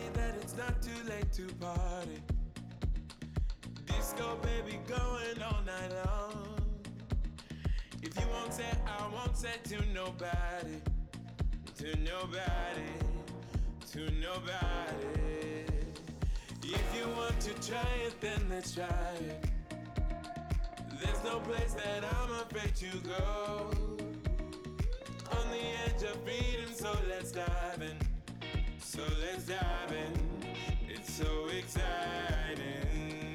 that it's not too late to party. Disco baby going all night long. If you won't say, I won't say to nobody. To nobody. To nobody. If you want to try it, then let's try it. There's no place that I'm afraid to go. On the edge of freedom, so let's dive in. So let's dive in. It's so exciting.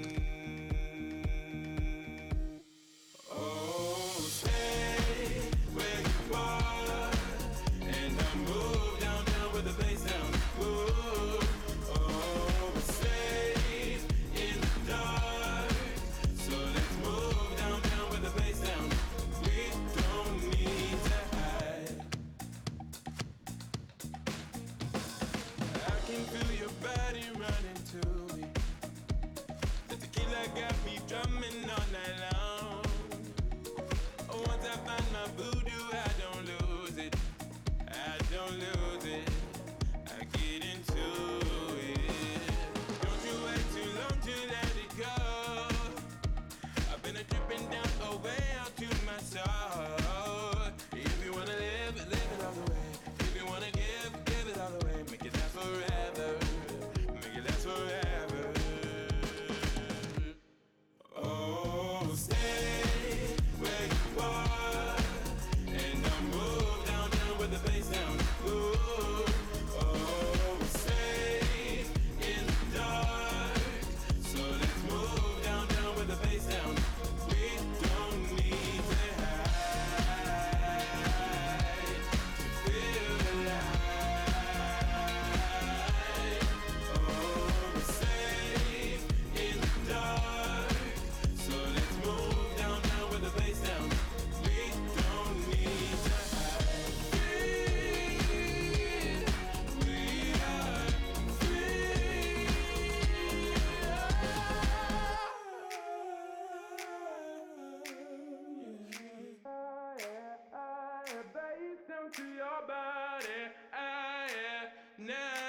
Oh, stay where you are, and I'll move down, down with the bass down. Ooh, oh, safe in the dark. So let's move down, down with the bass down. We don't need to hide. I can feel your body running to me. The tequila got me drumming all night long. Once I find my voodoo, I don't lose it. I don't lose it. I get into it. Don't you wait too long to let it go. I've been a dripping down away out to my soul. If you wanna live it, live it all the way. If you wanna give, give it all the way. Make it last forever. Make it last forever. Oh, stay where you are, and I'll move down, down with the bass down. Ooh, oh, safe in the dark. So let's move down, down with the bass down. We don't need to hide to feel alive. Oh, we're safe in the dark. So let's move down, down with the bass down. We don't need to hide. Free, we are free. Yeah, bass down to your body. Yeah, now.